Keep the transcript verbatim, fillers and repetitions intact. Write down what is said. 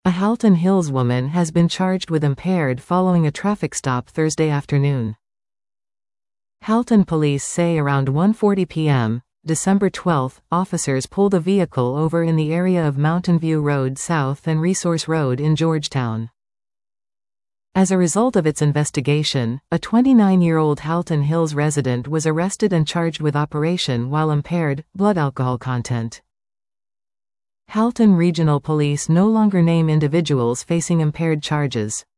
A Halton Hills woman has been charged with impaired following a traffic stop Thursday afternoon. Halton police say around one forty p m, December twelfth, officers pulled a vehicle over in the area of Mountain View Road South and Resource Road in Georgetown. As a result of its investigation, a twenty-nine-year-old Halton Hills resident was arrested and charged with operation while impaired, blood alcohol content. Halton Regional Police no longer name individuals facing impaired charges.